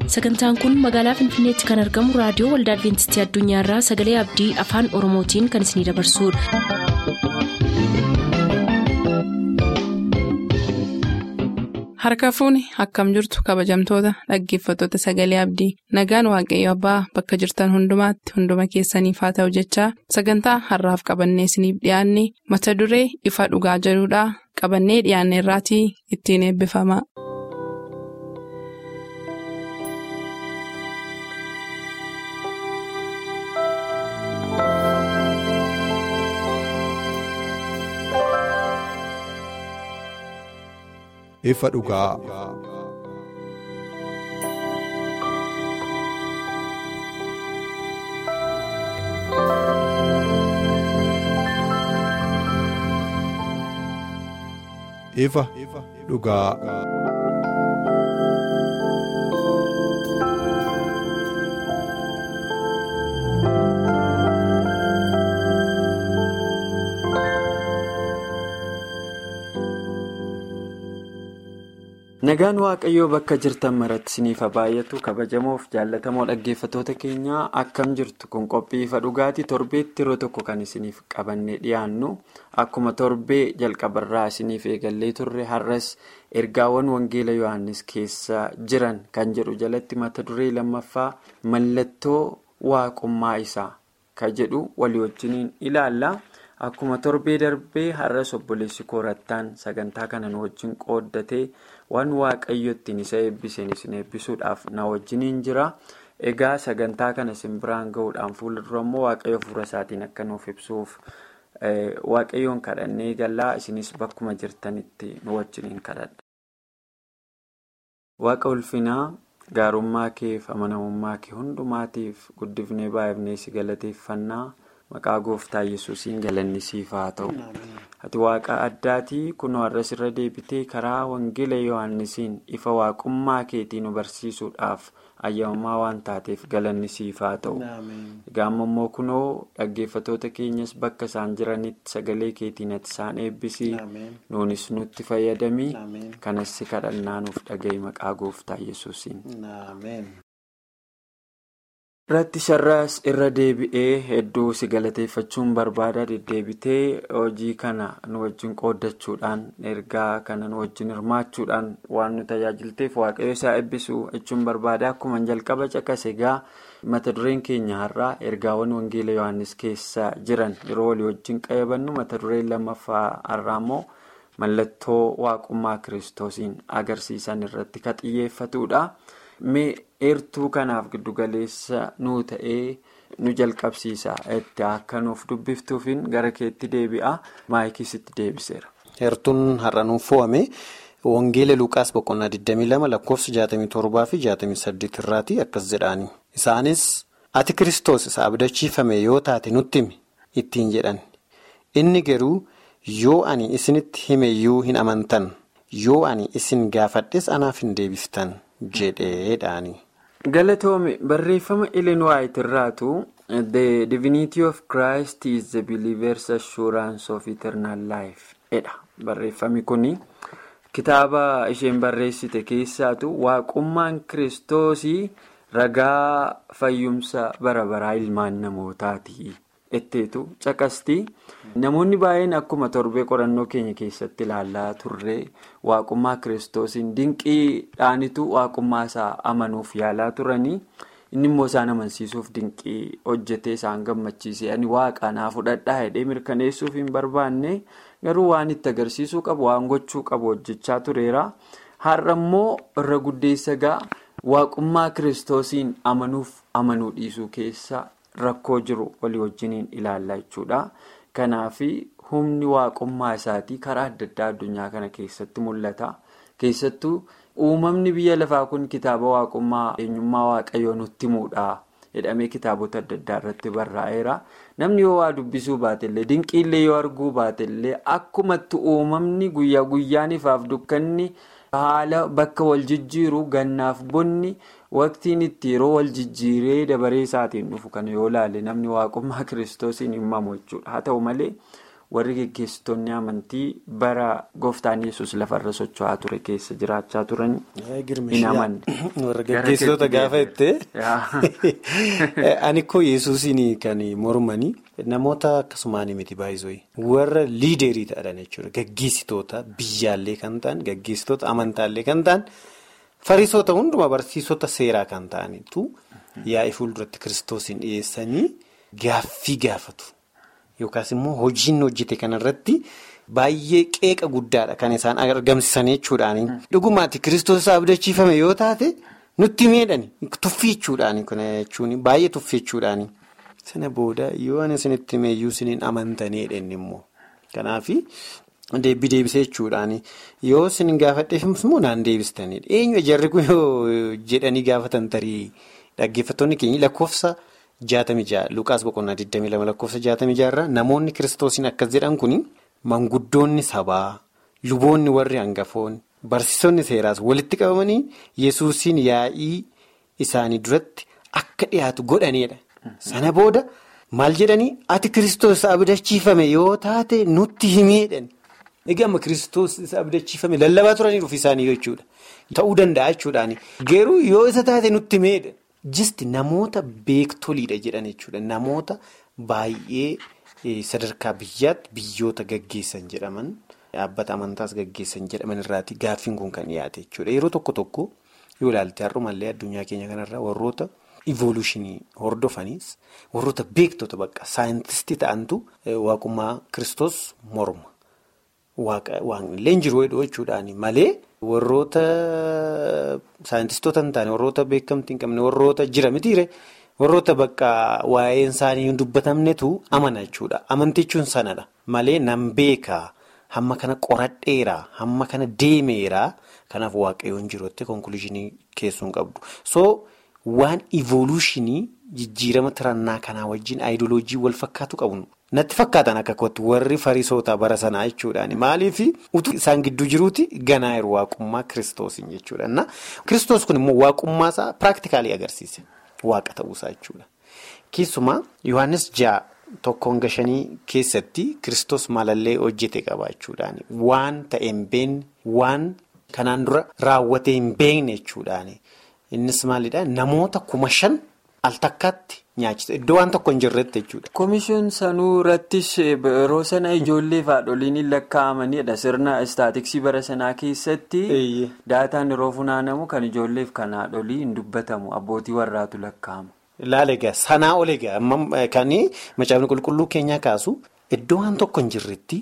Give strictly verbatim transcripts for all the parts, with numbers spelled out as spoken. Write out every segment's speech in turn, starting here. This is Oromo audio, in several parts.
Sagantaan kun magaalaa Finfinneetti kan argamu raadiyoo Waldaa Adwiintistii Addunyaarraa Sagalee Abdii Afaan Oromootiin kan isinidabarsudha. Harka fuuni akkam jirtu kabajamtoota dhaggeeffattoota Sagalee Abdii nagaan waaqayyo abbaa bakka jirtan hundumaatti hunduma keessaniif haa ta'u jechaa sagantaa har'aaf qabannee isiniif dhiyaanne mata duree ifa dhugaa jedhudhaa qabannee dhiyaanne irraatii ittiin eebbifama. Ifa dhugaa. Ifa dhugaa. Nagaan waaqayyoo bakka jirtan maratti isiniif haa baay'atu kabajamoof jaallatamoo dhaggeeffattoota keenyaa akkam jirtu kun qophii ifa dhugaati torbeetti yeroo tokko kan isiniif qabannee dhiyaannu akkuma torbee jalqabarraa isiniif eegallee turre har'as ergaawwan wangeela Yohaannis keessa jiran kan jedhu jalatti mata duree lammaffaa mallattoo waaqummaa isaa kan jedhu walii wajjiniin ilaalla. Akkuma torbee darbee har'as obboleessi koorattaan sagantaa kana nu wajjin qooddatee waan waaqayyo ittiin isa eebbiseen isin eebbisuudhaaf na wajjiniin jira. Egaa sagantaa kana isin biraan gahuudhaan fuuldura immoo waaqayyo hafuura isaatiin akka nuuf ibsuuf waaqayyoon kadhannee gallaa isinis bakkuma jirtanitti nu wajjiniin kadhadha. Waaqa ulfinaa gaarummaa keef amanamummaa kee hundumaatiif guddifnee baay'ifnee si galateeffannaa. Maqaa gooftaa Yesuusiin galanni siif haa ta'u. Ati waaqa addaatii kunoo har'as irra deebitee karaa wangeela Yohaannisiin ifa waaqummaa keetii nu barsiisuudhaaf ayyamamaa waan taateef galanni siif haa ta'u. Egaa immoo kunoo dhaggeeffattoota keenyas bakka isaan jiranitti sagalee keetiin ati isaan eebbisii nuunis nutti fayyadamii kanas si kadhannaa nuuf dhaga'i maqaa gooftaa Yesuusiin. Irratti sharraas irra deebi'ee hedduu si galateeffachuun barbaada deddeebitee hojii kana nu wajjin qooddachuudhaan ergaa kana nu wajjin hirmaachuudhaan waan nu tajaajilteef waaqayyo isaa eebbisuu jechuun barbaada. Akkuma jalqaba caqase egaa mata dureen keenya har'aa ergaawwan wangeela Yohaannis keessa jiran yeroo walii wajjin qayyabannu mata dureen lammaffaa har'aa immoo mallattoo waaqummaa kiristoosiin agarsiisan irratti kan xiyyeeffatudha. Mee eertuu kanaaf giddugaleessa nuu ta'ee nu jalqabsiisa itti akka nuuf dubbiftuufin gara keetti deebi'a maayikii sitti deebiseera. Eertuun har'a nuuf fo'ame wangeela Luqaas boqonnaa digdamii lama lakkoofsa jaatamii torbaa fi jaatamii saddeet irraati akkas jedhaani. Isaanis ati Kiristoos isa abdachiifame yoo taate nutti himi ittiin jedhan. Inni garuu yoo ani isinitti himeyyuu hin amantan yoo ani isin gaafadhes anaaf hin deebiftan. jedheedhaani. Galatoome barreeffama Ellen White irraatu The Divinity of Christ is the believer's assurance of eternal life edha. Barreeffami kuni kitaaba isheen barreessite keessaatu waaqummaan kiristoosii ragaa fayyumsa bara baraa ilmaan namootaati etteetu caqasti. Namoonni baay'een akkuma torbee qorannoo keenya keessatti ilaallaa turre waaqummaa kiristoosiin dinqiidhaanitu waaqummaa isaa amanuuf yaalaa turanii inni immoo isaan amansiisuuf dinqii hojjetee isaan gammachiise ani waaqa naa fudhadhaa jedhee mirkaneessuuf hin barbaanne garuu waan itti agarsiisuu qabu waan gochuu qabu hojjechaa tureera. Har'a immoo irra guddeessa gaa waaqummaa kiristoosiin amanuuf amanuu dhiisuu keessa rakkoo jiru walii wajjiniin ilaallaa jechuudha. Kanaafi humni waaqummaa isaatii karaa adda addaa addunyaa kana keessatti mul'ata. Keessattuu uumamni biyya lafaa kun kitaaba waaqummaa eenyummaa waaqayyoo nutti himuudha jedhamee kitaabota adda addaa irratti barraa'eera. Namni yoo waa dubbisuu baatellee dinqiillee yoo arguu baatellee akkumatti uumamni guyyaa guyyaan ifaaf dukkanni haala bakka wal jijjiiru gannaaf bonni waqtiin itti yeroo wal jijjiiree dabaree isaatiin dhufu kana yoo ilaale namni waaqummaa kiristoosiin himamu jechuudha. Haa ta'u malee warri geggeessitoonni amantii bara gooftaan yesus lafarra socho'aa ture keessa jiraachaa turan hin amanne. Warra geggeessitoota gaafa itti ani koo yesuusiin kan mormanii namoota akkasumaan miti baay'isoo warra liiderii ta'an jechuudha. Geggeessitoota biyyaallee kan ta'an geggeessitoota amantaallee kan ta'an fariisota hundumaa barsiisota seeraa kan ta'anitu yaa'ii fuulduratti kiristoosiin dhiyeessanii gaaffii gaafatu. Yookaas immoo hojiin hojjete kanarratti baay'ee qeeqa guddaadha kan isaan argamsiisan jechuudhaani. Dhugumaatti kiristoos abdachiifame yoo taate nutti miidhani tuffii jechuudhaani kun jechuun baay'ee tuffii jechuudhaani. Sana booda yoo ani isinitti meeyyuu isiniin amantanii dheedhan immoo kanaafi deebii deebisee jechuudhaani yoo isin gaafadheef immoo naan deebistanidha. Eenyu jarri kun jedhanii gaafatan tarii dhaggeeffattoonni keenya lakkoofsa. Jaatamii ja'a Luqaas boqonnaa digdamii lama lakkoofsa jaatamii ja'a irraa namoonni kiristoosiin akkas jedhan kuni manguddoonni sabaa luboonni warri hangafoonni barsiisonni seeraas walitti qabamanii yesuusiin yaa'ii isaanii duratti akka dhiyaatu godhanidha. Sana booda maal jedhanii ati kiristoos abdachiifame yoo taate nutti himiidhan. Egaa amma kiristoos isa abdachiifame lallabaa turaniiru ofii isaanii jechuudha. Ta'uu danda'a jechuudhaani. Garuu yoo isa taate nutti himiidhan. Jisti namoota beektoliidha jedhan jechuudha. Namoota baay'ee sadarkaa biyyaatti biyyoota gaggeessan jedhaman dhaabbata amantaas gaggeessan jedhaman irraati gaaffiin kun kan dhiyaate jechuudha. Yeroo tokko tokko yoo ilaalte har'umallee addunyaa keenya kanarraa warroota evolutionii hordofaniis warroota beektota bakka saayintistii ta'antu waaqummaa kiristoos morma. Waaqni leen jiru jechuudhaani malee. Warroota saayintistoota hin taane warroota beekamtii hin qabne warroota jira mitiire warroota bakka waa'een isaanii hin dubbatamnetu amana jechuudha. Amantichuun sanadha malee nan beekaa hamma kana qoradheeraa hamma kana deemeeraa kanaaf waaqayyoon jirutti konkuluushinii keessuun qabdu. So waan evolutionii jijjiirama tirannaa kanaa wajjin ayidooloojii wal fakkaatu qabu. Natti fakkaatan akka kootti warri fariisotaa bara sanaa jechuudhaani. Maaliif utuu isaan gidduu jiruuti ganaa yeroo waaqummaa kiristoosiin jechuudha. Kiristoos kun immoo waaqummaa isaa piraaktikaalii agarsiise. Waaqa ta'uusaa jechuudha. Keessumaa Yohaannis ja'a tokkoon gashanii keessatti kiristoos maalallee hojjete qaba jechuudhaani. Waan ta'e hin beekne waan kanaan dura raawwatee hin beekne jechuudhaani. Innis maalidhaa namoota kuma shan al takkaatti. Nyaachisa iddoo waan tokko hin jirretti jechuudha. Komishiin sanuu irrattis yeroo sana ijoollee fi haadholiin hin lakkaa'amanidha. Sirna istaatiksii bara sanaa keessatti daataan yeroo funaanamu kan ijoollee fi kan haadholii hin dubbatamu abbootii warraatu lakkaa'ama. Laala egaa sanaa ol egaa kan macaafni qulqulluu keenyaa kaasu iddoo waan tokko hin jirretti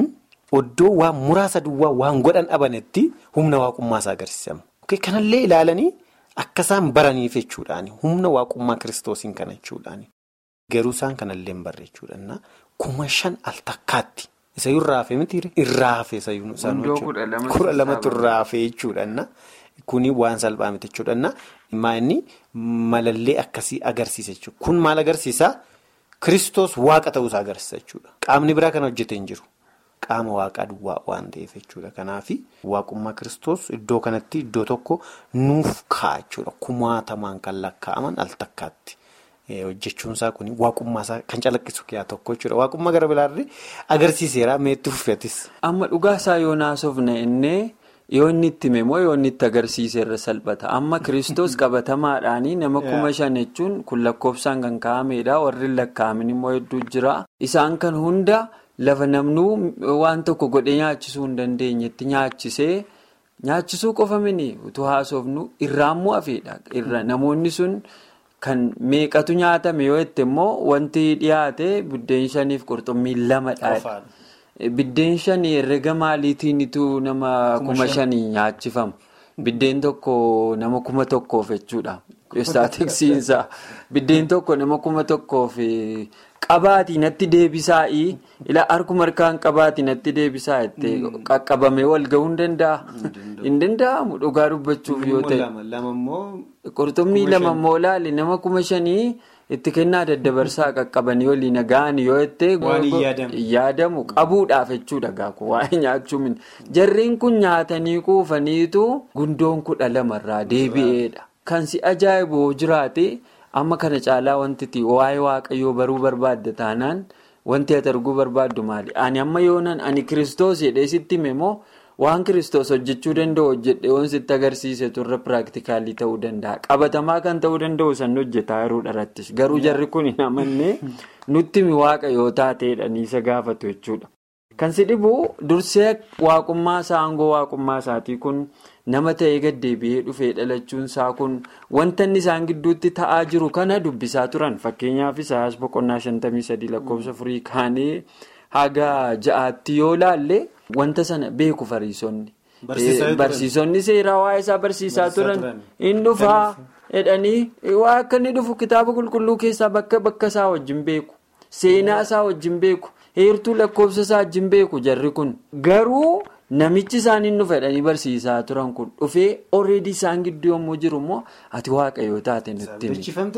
iddoo waan muraasa duwwaa waan godhan dhabanetti humna waaqummaa isaa agarsiisama. Kanallee ilaalanii. Akkasaan baraniif jechuudhaani humna waaqummaa kiristoosiin kana jechuudhaani garuu isaan kanallee hin barre jechuudha. Kuma shan al takkaatti isa yoo irraafee mitiire irraafee isa yoo isaan kudha lamatu irraafee jechuudha. Kuni waan salphaa miti jechuudha. Maanni malallee akkasii agarsiisa jechuudha. Kun maal agarsiisaa kiristoos waaqa ta'uusaa agarsiisa jechuudha. Qaamni biraa kana hojjetee hin jiru. Qaama waaqaa duwwaa waan ta'eef jechuudha. Kanaaf waaqummaa kiristoos iddoo kanatti iddoo tokko nuuf kaa'a jechuudha. Kumaatamaan kan lakkaa'aman al takkaatti hojjechuunsaa kun waaqummaa isaa kan calaqqisu keessaa tokko jechuudha. Waaqummaa gara biraarri agarsiiseera meetti fufeetis. Amma dhugaa isaa yoo naasofne innee yoo inni itti himemoo yoo inni itti agarsiiseerra salphata. Amma kiristoos qabatamaadhaanii nama kuma shan jechuun kun lakkoofsaan kan kaa'amedha. Warri lakkaa'amin immoo hedduu jira. Isaan kan hunda. Lafa namnuu waan tokko godhee nyaachisuu hin dandeenyetti nyaachisee nyaachisuu qofa mini utuu haasofnu irraammoo hafeedha. Irra namoonni sun kan meeqatu nyaatame yoo jette immoo wanti dhiyaate biddeen shaniif qurxummii lamadha. Biddeen shanii herrega maaliitiinitu nama kuma shanii nyaachifama. Biddeen tokko nama kuma tokkoof jechuudha. Istaatiksiinsaa biddeen tokko nama kuma tokkoof. Qabaatii natti deebisaa'ii ila harkuma harkaan qabaatii natti deebisaa jettee qaqqabamee wal ga'uu hin danda'a. Hin danda'amu dhugaa dubbachuuf yoo ta'e. Qurxummii lama immoo laali nama kuma shanii itti kennaa daddabarsaa qaqqabanii waliin ga'anii yoo jettee. Waan hin yaadamu qabuudhaaf jechuudha gaaku waa'ee nyaachuu jarreen kun nyaatanii kuufaniitu gundoon kudha lamarraa deebi'eedha. Kan si ajaa'ibu jiraate. Amma kana caalaa wanti waa'ee waaqayyoo baruu barbaadda taanaan wanti ati arguu barbaaddu maali? Ani amma yoonan ani kiristoos jedhee sitti hime moo waan kiristoos hojjechuu danda'u hojjedhe waan sitti agarsiise turre piraaktikaalii ta'uu danda'a. Qabatamaa kan ta'uu danda'u san hojjetaa yeroo dharattis. Garuu jarri kun hin amannee nutti mi waaqa yoo taateedha ni isa gaafatu jechuudha. Kan si dhibu dursee waaqummaa isaa aangoo waaqummaa isaatii kun nama ta'ee gaddeebi'ee dhufee dhalachuun isaa kun wanta inni isaan gidduutti ta'aa jiru kana dubbisaa turan. Fakkeenyaaf Isaayaas boqonnaa shantamii sadii lakkoofsa afurii kaanee haga ja'aatti yoo laalle wanta sana beeku fariisonni. Barsiisonni seeraa waa'ee isaa barsiisaa turan hin dhufaa jedhanii waa akka inni dhufu kitaaba qulqulluu keessaa bakka bakka isaa wajjin beeku. Seenaa isaa wajjin beeku. Heertuu lakkoofsa isaa wajjin beeku jarri kun. Garuu namichi isaan hin dhufe jedhanii barsiisaa turan kun dhufee already isaan gidduu yommuu jiru immoo ati waaqayyoo taate nutti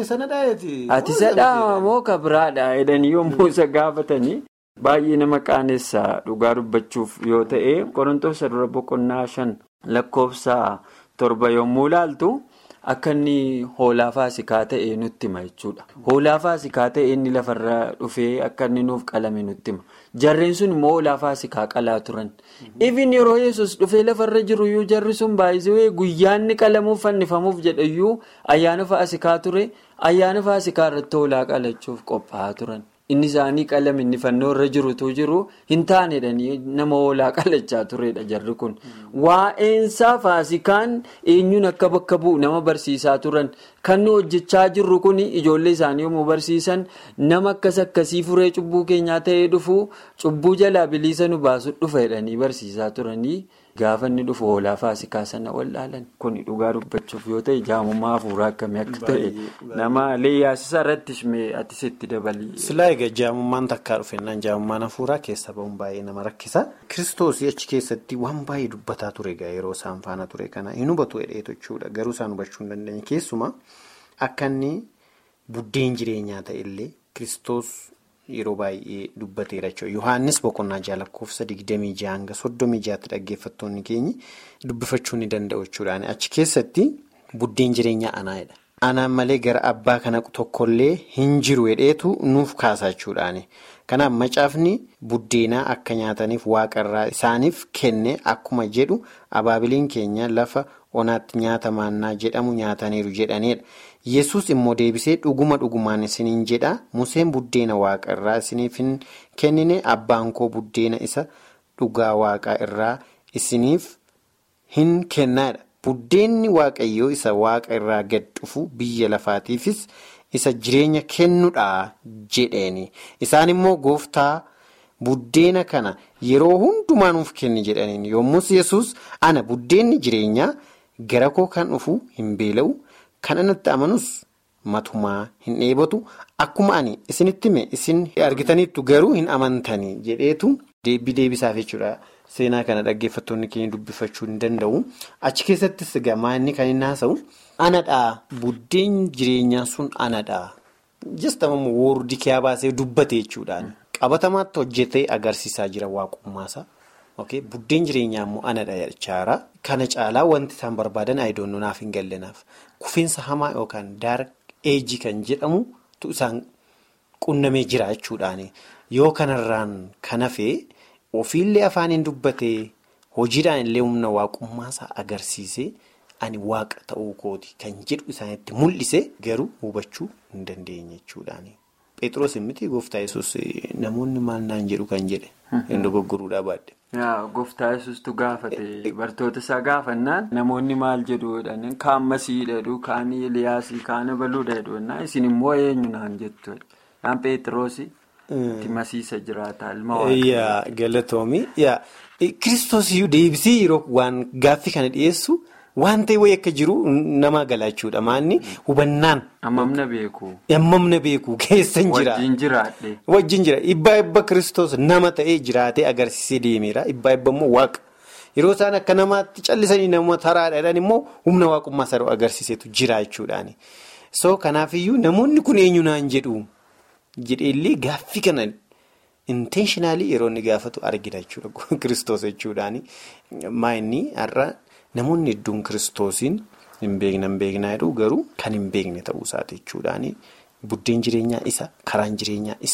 himi. Ati sadhaa moo kabiraadha jedhanii yommuu isa gaafatanii. Baay'ee nama qaanessaa dhugaa dubbachuuf yoo ta'e Qorontoos dura boqonnaa shan lakkoofsa torba yommuu laaltu akka inni hoolaa faasikaa ta'e nutti hima jechuudha. Hoolaa faasikaa ta'e inni lafarra dhufee akka inni nuuf qalame nutti hima. Jarreen sun immoo hoolaa faasikaa qalaa turan. Even yeroo Yesuus dhufee lafarra jiruyyuu jarri sun baay'isee guyyaanni qalamuuf fannifamuuf jedhayyuu ayyaana faasikaa ture. Ayyaana faasikaa irratti hoolaa qalachuuf qophaa'aa turan. Inni isaanii qalame inni fannoo irra jirutu jiru hin taanedhanii nama hoolaa qalachaa turedha jarri kun. Waa'eensaa faasikaan eenyuun akka bakka bu'u nama barsiisaa turan. Kan nu hojjechaa jirru kun ijoollee isaanii yommuu barsiisan nama akkas akkasii furee cubbuu keenyaa ta'ee dhufu cubbuu jalaa bilisa nu baasu dhufa jedhanii barsiisaa turanii. Gaafa inni dhufu hoolaa faasikaa sana wallaalan kun dhugaa dubbachuuf yoo ta'e jaamummaa hafuuraa akkamii akka ta'e nama leeyyaasisa irratti shimee ati sitti dabalii. Silaa egaa jaamummaan takkaa dhufennaan jaamummaan hafuuraa keessa ba'uun baay'ee nama rakkisa. Kiristoosii achi keessatti waan baay'ee dubbataa ture egaa yeroo isaan faana ture kana hin hubatu jedheetu jechuudha. Garuu isaan hubachuu hin dandeenye keessumaa akka inni buddeen jireenyaa ta'ellee Kiristoos. Yeroo baay'ee dubbateera jechuudha. Yohaannis boqonnaa jaha lakkoofsa digdamii jaha hanga soddomii jahaatti dhaggeeffattoonni keenya dubbifachuu ni danda'u jechuudha. Achi keessatti buddeen jireenyaa anaadha. Anaan malee gara abbaa kana tokkollee hin jiru jedheetu nuuf kaasaa jechuudha. Kanaaf macaafni buddeenaa akka nyaataniif waaqarraa isaaniif kenne akkuma jedhu abaabiliin keenya lafa onaatti nyaata maannaa jedhamu nyaataniiru jedhanidha. Yesus immoo deebisee dhuguma dhugumaan isiniin jedha Museen buddeena waaqa irraa isiniif hin kennine abbaan koo buddeena isa dhugaa waaqaa irraa isiniif hin kennaadha. Buddeenni waaqayyoo isa waaqa irraa gad dhufu biyya lafaatiifis isa jireenya kennudha jedheeni. Isaan immoo gooftaa buddeena kana yeroo hundumaa nuuf kenni jedhaniin yommus Yesus ana buddeenni jireenyaa gara koo kan dhufu hin beela'u. Kan anatti amanus matumaa hin dheebotu akkuma ani isinitti hime isin argitaniittu garuu hin amantanii jedheetu deebii deebisaaf jechuudha. Seenaa kana dhaggeeffattoonni keenya dubbifachuu hin danda'u. Achi keessattis gamaa inni kan inni haasa'u anadhaa buddeen jireenyaa sun anadhaa. Jastamamu woordi kiyaa baasee dubbate jechuudhaan qabatamaatti hojjetee agarsiisaa jira waaqummaasaa. Buddeen jireenyaa immoo anadha jechaara. Kana caalaa wanti isaan barbaadan ayidoonnoo naaf hin gallenaaf. Kufiinsa hamaa yookaan daarak eejii kan jedhamu tu isaan qunnamee jira jechuudhaani. Yoo kanarraan kan hafee ofiillee afaaniin dubbatee hojiidhaan illee humna waaqummaasaa agarsiisee ani waaqa ta'uu kooti kan jedhu isaanitti mul'ise garuu hubachuu hin dandeenye jechuudhaani. Phexros miti gooftaa Yesuus namoonni maal naan jedhu kan jedhe hin dogoggoruudhaa baadde. Gooftaa Yesuustu gaafate bartoota isaa gaafannaan namoonni maal jedhu jedhanii kaan Masiihii jedhu kaan Eliyaasii kaan Abaluudha jedhu isin immoo eenyu naan jettu naan Phexros itti Masiisa jiraata ilma waaqaa. Galatoomii Kiristoos iyyuu deebisee yeroo waan gaaffii kana dhiyeessu. Waan ta'e wayii akka jiru nama galaachuudha. Maanni hubannaan. Ammamna beeku. Ammamna beeku keessan jira. Wajjin jiraadhe. Wajjin jira. Ibbaa ibba Kiristoos nama ta'ee jiraatee agarsiisee deemeera. Ibbaa ibba immoo waaqa. Yeroo isaan akka namaatti callisanii nama taraadhaan immoo humna waaqummaa sarara agarsiisetu jira jechuudhaani. So kanaafiyyuu namoonni kun eenyu naan jedhu jedheellee gaaffii kana intentionally yeroo inni gaafatu argina jechuudha. Kiristoos jechuudhaani. Maa inni har'a. Namoonni hedduun Kiristoosiin hin beekne hin beeknaa jedhu garuu kan hin beekne ta'uu isaati jechuudhaani buddeen jireenyaa isa karaan jireenyaa isa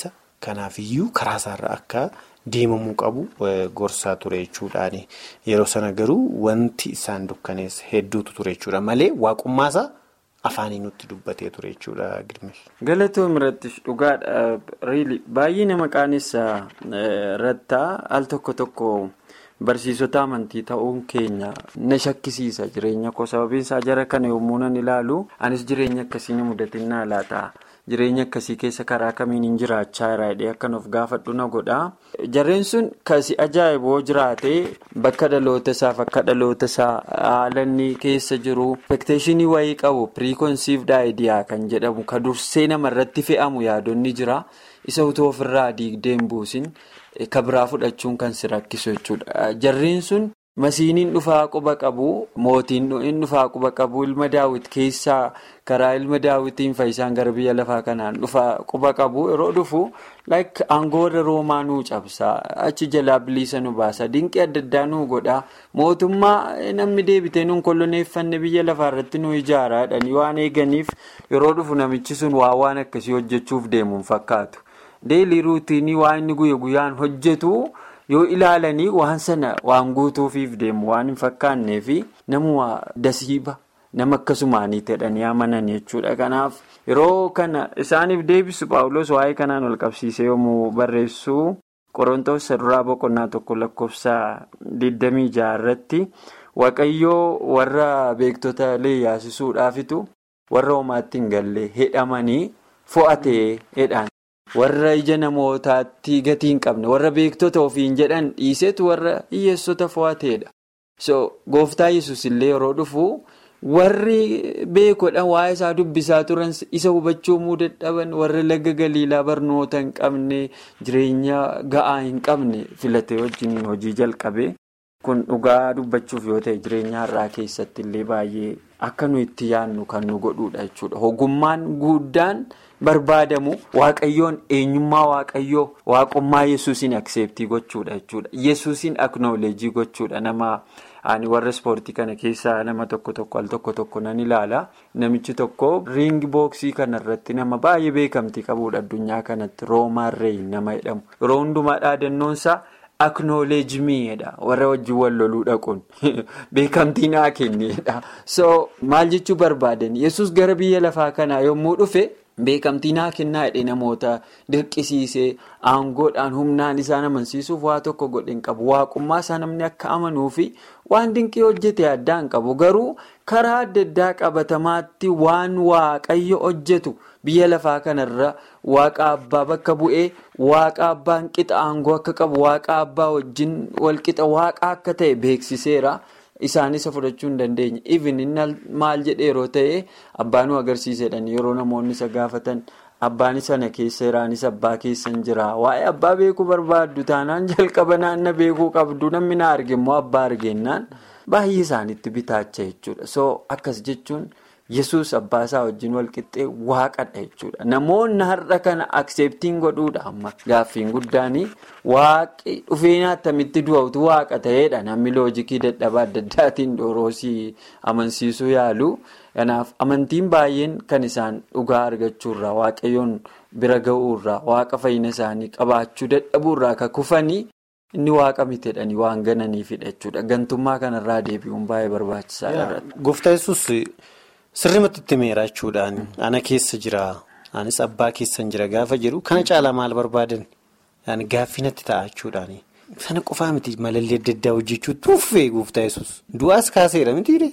Kanaafiyyuu karaa isaarra akka deemamuu qabu gorsaa ture jechuudhaani. Yeroo sana garuu wanti isaan dukkaneessa hedduutu ture jechuudha malee waaqummaasaa afaanii nutti dubbatee ture jechuudha Girmesh. Galatoom irratti dhugaadha baay'ee nama qaanessa rattaa al tokko tokko barsiisota amantii ta'uun keenya na shakkisiisa jireenya koo sababiin isaa jara kana yommuu nan ilaalu anis jireenya akkasii na mudatinaa laata. Jireenya akkasii keessa karaa kamiin hin jiraachaa jiraadhee akkan of gaafadhu na godha. Jarreen sun kasi ajaa'iboo jiraatee bakka dhaloota isaaf akka dhaloota isaa haalanni keessa jiru expectationii wayii qabu preconceived idea kan jedhamu ka dursee namarratti fe'amu yaadonni jira. Isa utuu ofirraa diigdeen buusin ka biraa fudhachuun kan si rakkisu jechuudha. Jarreen sun masiiniin dhufaa quba qabu mootiin dhufaa quba qabu ilma daawit keessaa karaa ilma daawitiin faayisaan gara biyya lafaa kanaan dhufaa quba qabu yeroo dhufu like aangoorra roomaa nuu cabsaa achi jalaa bilisa nu baasa dinqii adda addaa nuu godha mootummaa namni deebitee nuun koloneeffanne biyya lafaa irratti nu ijaaraadhaan waan eeganiif yeroo dhufu namichi sun waa waan akkasii hojjechuuf deemuun fakkaatu deelii ruutiinii waan inni guyya guyyaan hojjetu. Yoo ilaalanii waan sana waan guutuufiif deemu waan hin fakkaannee fi nama dasiiba nama akkasumaanii ta'anii amanan jechuudha. Kanaaf yeroo kana isaaniif deebisu Paawuloos waa'ee kanaan wal qabsiisee yommuu barreessu Qorontoos duraa boqonnaa tokko lakkoofsa digdamii jaha irratti Waaqayyoo warra beektota leeyyaasisuudhaafitu warra homaatti hin galle hidhamanii fo'atee jedhaan. Warra ija namootaatti gatii hin qabne warra beektota ofiin jedhan dhiisetu warra hiyyeessota fo'ateedha. So gooftaa Yesuus illee yeroo dhufu warri beekodhaan waa'ee isaa dubbisaa turan isa hubachuu dadhaban warra laga Galiilaa barnoota hin qabne jireenya ga'aa hin qabne filatee wajjin hojii jalqabe. Kun dhugaa dubbachuuf yoo ta'e jireenya har'aa keessatti illee baay'ee akka nu itti yaadnu kan nu godhuudha jechuudha. Ogummaan guddaan barbaadamu waaqayyoon eenyummaa waaqayyoo waaqummaa Yesuusiin akseeptii gochuudha jechuudha. Yesuusiin aknooleejii gochuudha. Nama ani warra ispoortii kana keessaa nama tokko tokko al tokko tokko nan ilaala. Namichi tokko riingi booksii kanarratti nama baay'ee beekamtii qabuudha addunyaa kanatti Roomaan Reeyin nama jedhamu. Yeroo hundumaa dhaadannoonsaa aknooleejimiidha warra wajjin wal loluu dhaquun beekamtii naa kenneedha. So maal jechuu barbaadan Yesuus gara biyya lafaa kanaa yommuu dhufe. Beekamtii naa kennaa jedhee namoota dirqisiisee aangoodhaan humnaan isaan amansiisuuf waa tokko godhin qabu. Waaqummaa isaa namni akka amanuu fi waan dinqii hojjete addaan qabu. Garuu karaa adda addaa qabatamaatti waan waaqayyo hojjetu biyya lafaa kanarra waaqa abbaa bakka bu'ee waaqa abbaan qixa aangoo akka qabu waaqa abbaa wajjin wal qixa waaqa akka ta'e beeksiseera. Isaan isa fudhachuu hin dandeenye. Even inni maal jedhee yeroo ta'e abbaan nu agarsiisedhaan yeroo namoonni isa gaafatan abbaan sana keessa jiraanis abbaa keessa hin jira. Waa'ee abbaa beekuu barbaaddu taanaan jalqaba naanna beekuu qabdu namni na arge immoo abbaa argennaan baay'ee isaanitti bitaacha jechuudha. So akkas jechuun Yesuus abbaa isaa wajjin wal qixxee waaqadha jechuudha. Namoonni har'a kana akseeptiin godhuudha amma gaaffiin guddaanii waaqi dhufeenyaa attamitti du'atu waaqa ta'eedha. Namni loojikii dadhabaa adda addaatiin dhooroosii amansiisuu yaalu. Kanaaf amantiin baay'een kan isaan dhugaa argachuurraa waaqayyoon bira ga'uurraa waaqa fayyina isaanii qabaachuu dadhabuurraa akka kufanii inni waaqa miteedhanii waan gananiifidha jechuudha. Gantummaa kanarraa deebi'uun baay'ee barbaachisaadha. Gooftaa Yesuus sirrimatti itti meeraa jechuudhaan ana keessa jira anis abbaa keessan jira gaafa jedhu kana caalaa maal barbaadan gaaffinatti ta'a jechuudhaan sana qofaa miti malallee adda addaa hojjechuu tuuffee gooftaa Yesuus du'aas kaaseera mitiire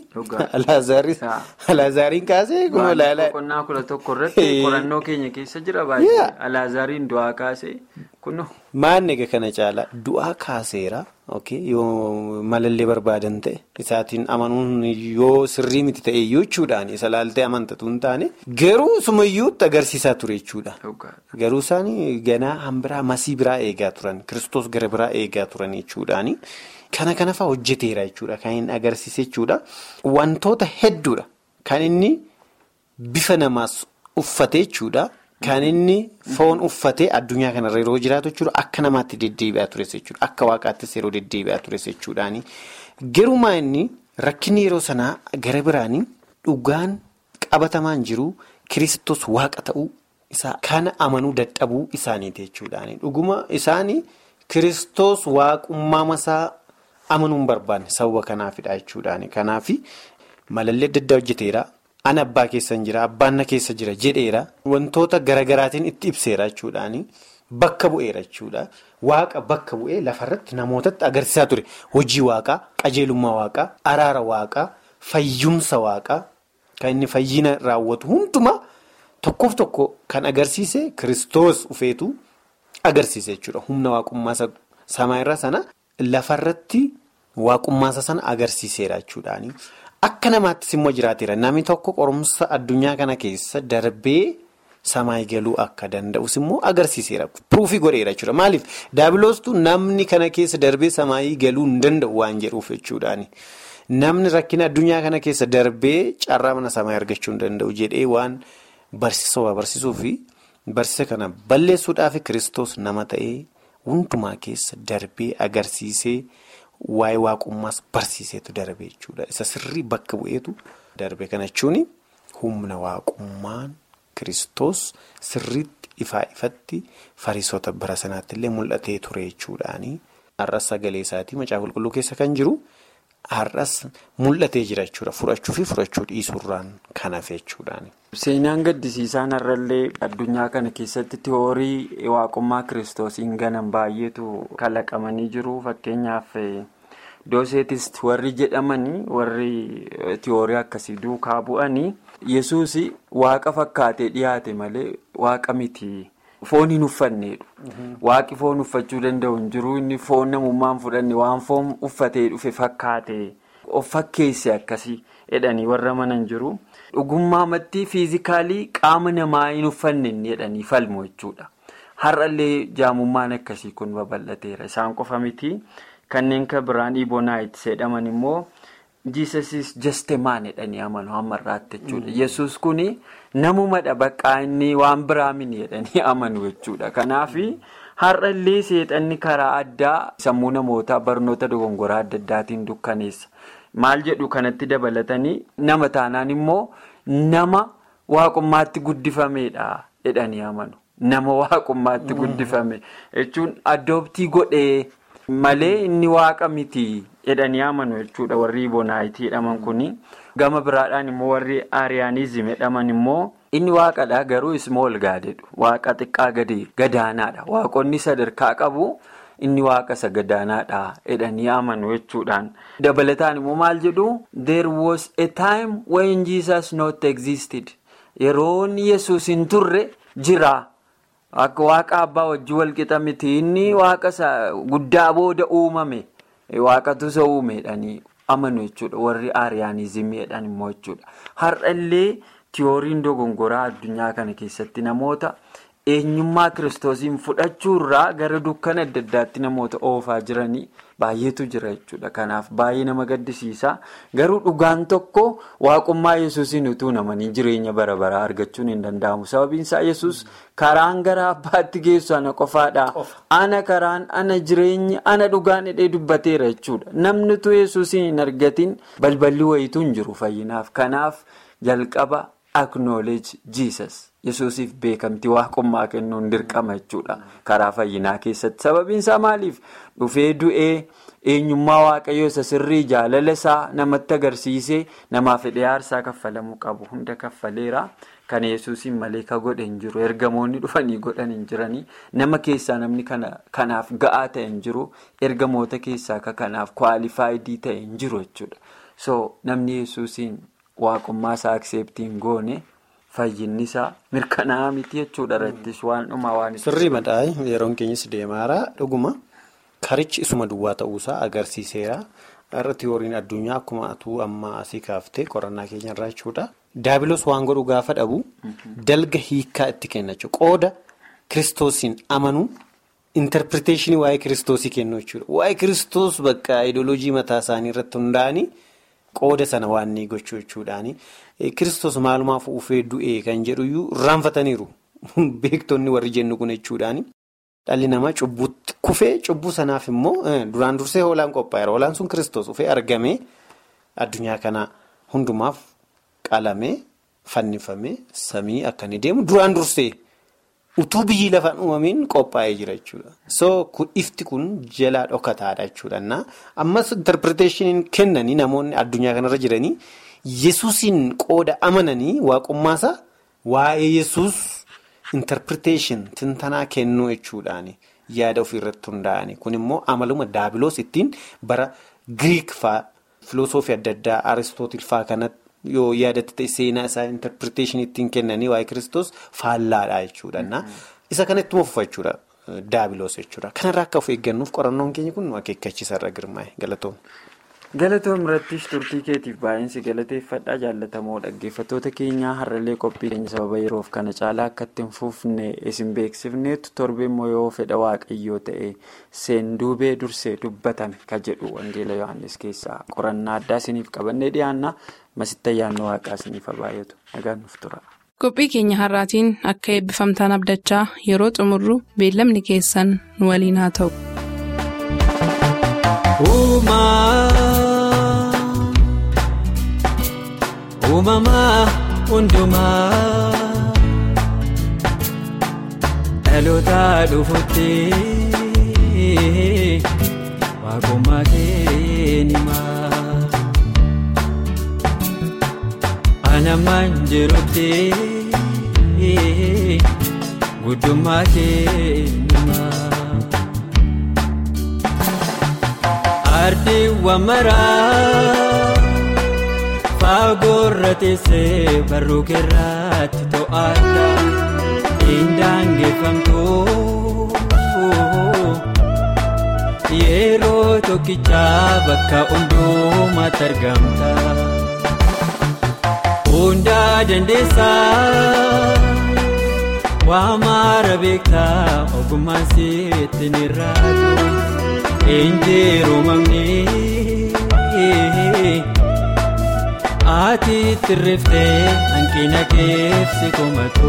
Alaazaariin kaasee kuma laalaa qonnaa kudha tokko irratti qorannoo keenya keessa jira baay'ee Alaazaariin du'aa kaasee kunoo maanni egaa kana caalaa du'aa kaaseera. Yoo malallee barbaadan ta'e isaatiin amanuun yoo sirrii miti ta'e jechuudhaan isa laaltee amantatu hin taane garuu sumayyuutti agarsiisaa ture jechuudha. Garuu isaanii ganaa hanbiraa masii biraa eegaa turan Kiristoos gara biraa eegaa turan jechuudhaan kana kana fa'aa hojjeteera jechuudha kan inni agarsiise jechuudha. Wantoota hedduudha kan inni bifa namaas uffate jechuudha. Kan inni foon uffatee addunyaa kanarra yeroo jiraatu jechuudha akka namaatti deddeebi'aa tures jechuudha akka waaqaattis yeroo deddeebi'aa tures jechuudhaani garumaa inni rakkinni yeroo sanaa gara biraanii dhugaan qabatamaan jiru Kiristoos waaqa ta'uu isaa kana amanuu dadhabuu isaaniiti jechuudhaani. Dhuguma isaanii Kiristoos waaqummaa masaa amanuu hin barbaanne sababa kanaafidha jechuudhaani. Kanaafi malallee adda addaa hojjeteera. Ana abbaa keessan jira, abbaan na keessa jira jedheera. Wantoota garagaraatiin itti ibseera jechuudhaani. Bakka bu'eera jechuudha. Waaqa bakka bu'ee lafarratti namootatti agarsiisaa ture. Hojii waaqaa, qajeelummaa waaqaa, araara waaqaa, fayyumsa waaqaa kan inni fayyina raawwatu hundumaa tokkoof tokko kan agarsiise Kiristoos ufeetu agarsiise jechuudha. Humna waaqummaa samaayirraa sana lafarratti waaqummaa sana agarsiiseera jechuudhaani. Akka namaattis immoo jiraateera. Namni tokko qorumsa addunyaa kana keessa darbee samaay galuu akka danda'us immoo agarsiiseera. Puruufii godheera jechuudha. Maaliif daabiloostu namni kana keessa darbee samaayii galuu hin danda'u waan jedhuuf jechuudhaani. Namni rakkina addunyaa kana keessa darbee carraa mana samaayii argachuu hin danda'u jedhee waan barsiisa barsiisuu fi barsiisa kana balleessuudhaaf Kiristoos nama ta'ee hundumaa keessa darbee agarsiisee waa'ee waaqummaas barsiiseetu darbe jechuudha. Isa sirrii bakka bu'eetu darbe. Kana jechuun humna waaqummaan Kiristoos sirriitti ifaa ifatti fariisota bara sanaatti illee mul'atee ture jechuudhaani. Har'as sagalee isaatii macaafa qulqulluu keessa kan jiru har'as mul'atee jira jechuudha. Fudhachuu fi fudhachuu dhiisuurraan kan hafe jechuudhaani. Seenaan gaddisiisaan har'allee addunyaa kana keessatti tiyoorii waaqummaa Kiristoosiin ganan baay'eetu kalaqamanii jiru. Fakkeenyaaf dooseetist warri jedhamanii warri tiyoorii akkasii duukaa bu'anii Yesuus waaqa fakkaatee dhiyaate malee waaqa miti. Foon hin uffannedha. Waaqi foon uffachuu danda'u hin jiru. Inni foon namummaan fudhanne waan foon uffatee dhufe fakkaate of fakkeesse akkasii jedhanii warra manan jiru. Dhugummaamatti fiizikaalii qaama namaa hin uffanne jedhanii falmu jechuudha. Har'allee jaamummaan akkasii kun babal'ateera. Isaan qofa miti. Kanneen kan biraan Iboonaayitis jedhaman immoo Jesus is just a man jedhanii amanu hammarraatti jechuudha. Yesuus kuni namumadha bakka inni waan biraa mini jedhanii amanu jechuudha. Kanaaf har'allee seexanni karaa addaa sammuu namootaa barnoota dogongoraa adda addaatiin dukkaneessa. Maal jedhu kanatti dabalatanii nama taanaan immoo nama waaqummaatti guddifameedha jedhanii amanu. Nama waaqummaatti guddifame jechuun addooptii godhee malee inni waaqa miti jedhanii amanu jechuudha. Warri Iboonaayitii jedhaman kuni gama biraadhaan immoo warri Ariyaanizim jedhaman immoo inni waaqadha garuu ismool gaadedhu. Waaqa xiqqaa gadi gadaanaadha. Waaqonni sadarkaa qabu. Inni waaqa isa gadaanaadha jedhanii amanu jechuudhaan. Dabalataan immoo maal jedhu? There was a time when Jesus not existed. Yeroon Yesuus hin turre jira. Akka waaqa abbaa wajjin wal qixa miti. Inni waaqa isa guddaa booda uumame. Waaqatu isa uumedhanii amanu jechuudha. Warri Ariyaanizimii jedhan immoo jechuudha. Har'allee tiyooriin dogongoraa addunyaa kana keessatti namoota eenyummaa Kiristoosiin fudhachuurraa gara dukkana adda addaatti namoota oofaa jiranii baay'eetu jira jechuudha. Kanaaf baay'ee nama gaddisiisa. Garuu dhugaan tokko waaqummaa Yesuusiin utuu namanii jireenya bara baraa argachuun hin danda'amu. Sababiin isaa Yesuus karaan gara abbaatti geessu ana qofaadha. Ana karaan, ana jireenyi, ana dhugaan hidhee dubbateera jechuudha. Namni utuu Yesuusiin hin argatin balballi wayituu hin jiru fayyinaaf. Kanaaf jalqaba acknowledge Jesus. Yesuusiif beekamtii waaqummaa kennuun dirqama jechuudha karaa fayyinaa keessatti. Sababiin isaa maaliif? Dhufee du'ee eenyummaa waaqayyoo isa sirrii jaalala isaa namatti agarsiisee namaaf hidhee aarsaa kaffalamuu qabu hunda kaffaleera. Kan Yesuusiin malee ka godhe hin jiru. Ergamoonni dhufanii godhan hin jiranii. Nama keessaa namni kanaaf ga'aa ta'e hin jiru. Ergamoota keessaa ka kanaaf kwaalifaayidii ta'e hin jiru jechuudha. So namni Yesuusiin waaqummaa isaa akseeptiin goone. Fayyinni isaa mirkanaa'aa miti jechuudha irrattis waan dhumaa waan isa. Sirrii madaayi yeroon keenyas deemaara dhuguma karichi isuma duwwaa ta'uusaa agarsiiseera. Irra tiyooriin addunyaa akkuma atuu amma asii kaaftee qorannaa keenyarraa jechuudha. Daabiloos waan godhu gaafa dhabu dalga hiikaa itti kenna jechuudha. Qooda Kiristoosiin amanuu interpreteeshinii waa'ee Kiristoosii kennu jechuudha. Waa'ee Kiristoos bakka ideoloojii mataa isaanii irratti hundaa'anii qooda sana waan ni gochuu jechuudhaani. Kiristoos maalumaaf ufee du'ee kan jedhuyyuu raanfataniiru beektonni warri jennu kun jechuudhaani. Dhalli namaa cubbutti kufee cubbuu sanaaf immoo duraan dursee hoolaan qophaa'eera. Hoolaan sun Kiristoos ufee argamee addunyaa kana hundumaaf qalamee fannifamee samii akka inni deemu duraan dursee utuu biyyi lafaan uumamiin qophaa'ee jira jechuudha. So kun ifti kun jalaa dhokataadha jechuudha. Ammas interpreteeshiniin kennanii namoonni addunyaa kanarra jiranii Yesuusiin qooda amananii waaqummaasaa waa'ee Yesuus interpreteeshin tintanaa kennuu jechuudhaani yaada ofiirratti hundaa'anii. Kun immoo amaluma daabiloos ittiin bara Giriik fa'aa filosoofii adda addaa Aristootil fa'aa kanatti. Yoo yaadatti ta'e seenaa isaa interpretation ittiin kennanii waa'ee Kiristoos faallaadha jechuudha. Isa kanatti muuffa jechuudha daabiloos jechuudha. Kanarraa akka of eeggannuuf qorannoon keenya kun akeekkachiisa irra girmaa'e galatoom. Galatoom irrattis turtii keetiif baay'insi galateeffadhaa jaallatamoo dhaggeeffattoota keenyaa har'alee qophii keenya sababa yeroof kana caalaa akka ittiin fuufne isin beeksifneetu torbe immoo yoo fedha waaqayyoo ta'e seenduubee dursee dubbatame ka jedhu wangeela Yohaannis keessaa qorannaa addaa isiniif qabannee dhiyaanna. Masitti ayyaanni waaqaa isiniif baay'atu nagaan nuuf tura. Qophii keenya har'aatiin akka eebbifamtaan abdachaa yeroo xumurru beellamni keessan nu waliin haa ta'u. Uumamaa hundumaa dhaloota dhufuutti waaqummaa keenimaa. Anamaan jirutti guddummaa keenimaa. Ardi wamaraa fagoorra teessee barruu keerraatti to'ata indaangeffamtuu yeroo tokkichaa bakka hundumaatti argamta. Hundaa dandeessaa waamaara beektaa ogummaan sitti ni raatu. Injiru mamni ati tirriftee hanqina keefsi komatu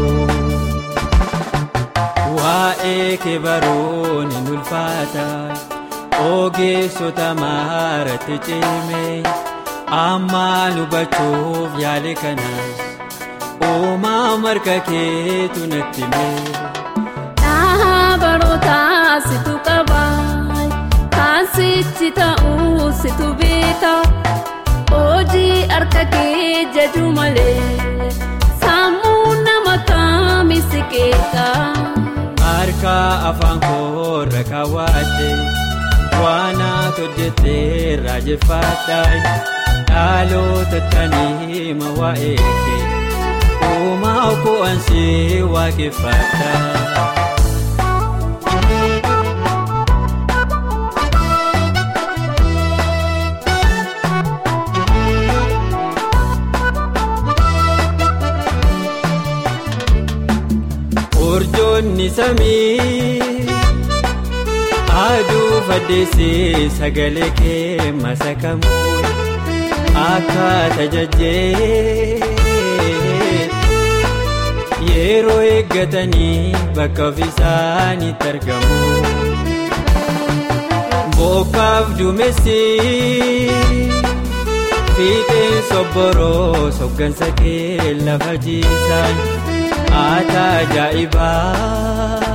waa'ee kee baruun hin ulfaata ogeessota maaratti cime amma hubachuuf yaale kana uumaa marga keetu natti hime. Dhaabarootaa situ qaba. Sitti ta'uu situ beeka hojii harka kee jaju malee sammuu nama kaamisi keessa. Harka afaan koorra kaawwatte waan hojjettee raajeffadha dhaloota tanii ma waa'ee kee uumaa ko'ansi waaqeffadha. Urjoonni samii aduu faddeessee sagalee kee masakamu akka tajajjee yeroo eeggatanii bakka ofiisaanitti argamu. Bokkaaf duumessi fiixeen sobboroo soggansa kee lafa jiisan. Ata ajaa'ibaa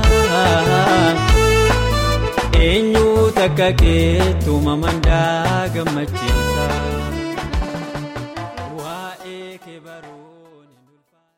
eenyu takka keetu mamandaa gammachiisa.